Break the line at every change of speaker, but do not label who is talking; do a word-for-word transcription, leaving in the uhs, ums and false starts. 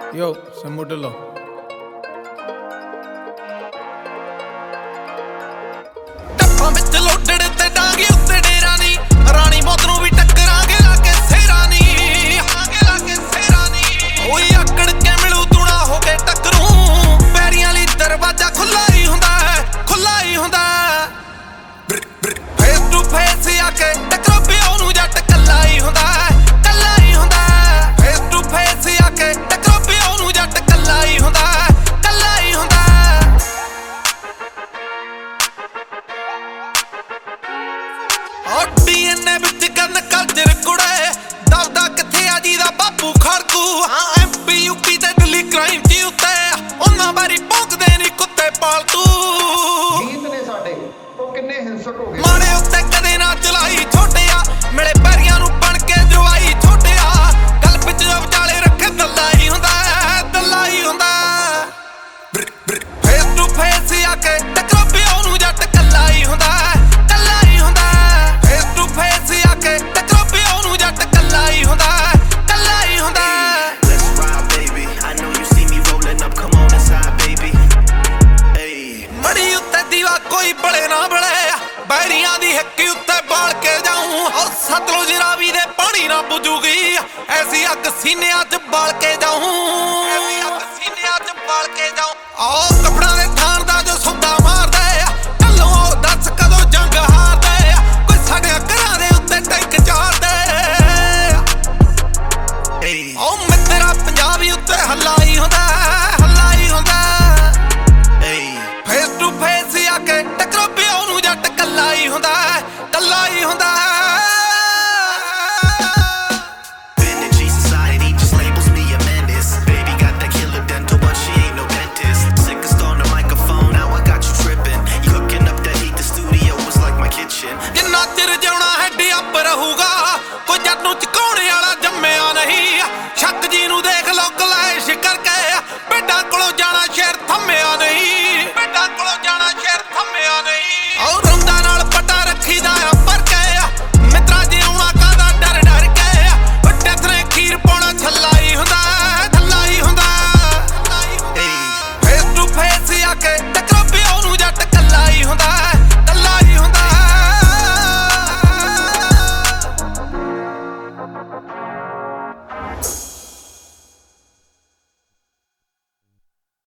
Yo, Sammu Dhillon
ਟੱਪਾਂ ਵਿੱਚ ਲੋਡੜ ਤੇ ਡਾਂਗੇ ਉੱਤੇ ਡੇਰਾ ਨੀ ਰਾਣੀ ਮੌਤ ਨੂੰ ਵੀ ਟੱਕਰਾਂਗੇ ਲਾਗੇ ਸੇਰਾ ਨੀ ਆਗੇ ਲਾਗੇ ਸੇਰਾ ਨੀ ਓਏ ਆਕੜ ਕੇ ਮਿਲੂ ਤੁਣਾ ਹੋ ਕੇ ਟੱਕਰੂ ਪੈਰੀਆਂ ਲਈ ਦਰਵਾਜ਼ਾ ਖੁੱਲਾ ਹੀ ਹੁੰਦਾ ਖੁੱਲਾ ਹੀ ਹੁੰਦਾ ਫੇਸ ਟੂ ਫੇਸ ਆ ਕੇ ਟੱਕਰੋ ਪਿਓ ਨੂੰ ਜੱਟ ਕੱਲਾ ਹੀ ਹੁੰਦਾ ਕੱਲਾ ਹੀ ਹੁੰਦਾ ਫੇਸ ਟੂ ਫੇਸ ਆ ਕੇ ਟੱਕਰੋ ਪਿਓ ਨੂੰ ਜੱਟ ਕੱਲਾ ਹੀ ਹੁੰਦਾ ਕੱਲਾ ਹੀ ਹੁੰਦਾ ਡੀਐਨਏ ਵਿੱਚ ਕਰਨ ਕਲਚਰ ਕੁੜੇ ਦਬਦਾ ਕਿੱਥੇ ਆ ਜੀ ਦਾ ਬਾਪੂ ਖੜਕੂ ਹਾਂ ਐਮਪੀ ਯੂਪੀ ਤੇ ਦਿੱਲੀ ਕ੍ਰਾਈਮ ਜੀ ਉੱਤੇ ਉਹਨਾਂ ਬਾਰੀ ਭੌਂਕਦੇ ਨੀ ਕੁੱਤੇ ਪਾਲਤੂ
ਗੀਤ ਨੇ ਸਾਡੇ ਉਹ ਕਿੰਨੇ ਹਿੰਸਕ ਹੋ ਗਏ
ਮਾੜੇ ਉੱਤੇ ਕਦੇ ਨਾ ਚਲਾਈ ਛੋਟਿਆ ਮਿਲੇ ਪੈਰੀਆਂ ਨੂੰ ਬਣ ਕੇ ਜਵਾਈ ਛੋਟਿਆ ਗੱਲ ਵਿੱਚ ਵਿਚਾਲੇ ਰੱਖੇ ਦੱਲਾ ਹੀ ਹੁੰਦਾ ਦੱਲਾ ਹੀ ਹੁੰਦਾ ਫੇਸ ਟੂ ਫੇਸ ਆ ਕੇ ਟੱਕਰੋ ਪਿਓ ਨੂੰ ਜੱਟ ਕੱਲਾ ਹੀ ਹੁੰਦਾ ਕੱਲਾ ਹੀ ਹੁੰਦਾ ਫੇਸ ਟੂ ਫੇਸ ਆ ਕੇ ਟੱਕਰੋ ਪਿਓ ਨੂੰ ਜੱਟ ਕੱਲਾ ਹੀ ਹੁੰਦਾ ਕੱਲਾ ਹੀ ਹੁੰਦਾ
Let's ride, baby. I know you see me rolling up. Come on inside, baby. Hey.
ਮੜੀ ਉੱਤੇ ਦੀਵਾ ਕੋਈ ਬਲੇ ਨਾ ਬਲੇ ਬੈਰੀਆਂ ਦੀ ਹੱਕੀ ਉੱਤੇ ਬਾਲ ਕੇ ਜਾਊਂ ਔਰ ਸਤਲੁਜ ਰਾਵੀ ਦੇ ਪਾਣੀ ਨਾ ਬੁਝੂਗੀ ਐਸੀ ਅੱਗ ਸੀਨਿਆਂ 'ਚ ਬਾਲ ਕੇ ਜਾਊਂ ਐਸੀ ਅੱਗ ਸੀਨਿਆਂ 'ਚ ਬਾਲ ਕੇ ਜਾਊਂ ਆਹ ਕੱਪੜਾਂ ਦੇ ਥਾਣ ਦਾ ਜੋ ਸੌਦਾ ਮਾਰਦੇ ਆ ਢੱਲੋਂ ਦੱਸ ਕਦੋਂ ਜੰਗ ਹਾਰਦੇ ਆ ਕੋਈ ਸਾਡੇ ਘਰਾਂ ਦੇ ਉੱਤੇ ਟੈਂਕ ਚਾੜਦੇ
Hey.
ਓ ਮਿੱਤਰਾ ਪੰਜਾਬੀ ਉੱਤੇ ਹੱਲਾ ਹੀ ਹੁੰਦਾ ਹੱਲਾ ਹੀ ਹੁੰਦਾ
Hey.
ਫੇਸ ਟੂ ਫੇਸ ਆ ਕੇ ਟੱਕਰੋ ਪਿਓ ਨੂੰ ਜੱਟ ਕੱਲਾ ਹੀ ਹੁੰਦਾ ਕੱਲਾ ਹੀ ਹੁੰਦਾ
Been in G society, just labels me a menace. Baby got that killer dental, but she ain't no dentist. Sickest on the microphone, now I got you tripping. You hooking up that heat, the studio was like my kitchen.
ਜਿੰਨਾ ਚਿਰ ਜਿਉਣਾ head up ਰਹੂਗਾ ਕੋਈ ਜੱਟ ਨੂੰ ਚਕਾਉਣੇ ਵਾਲਾ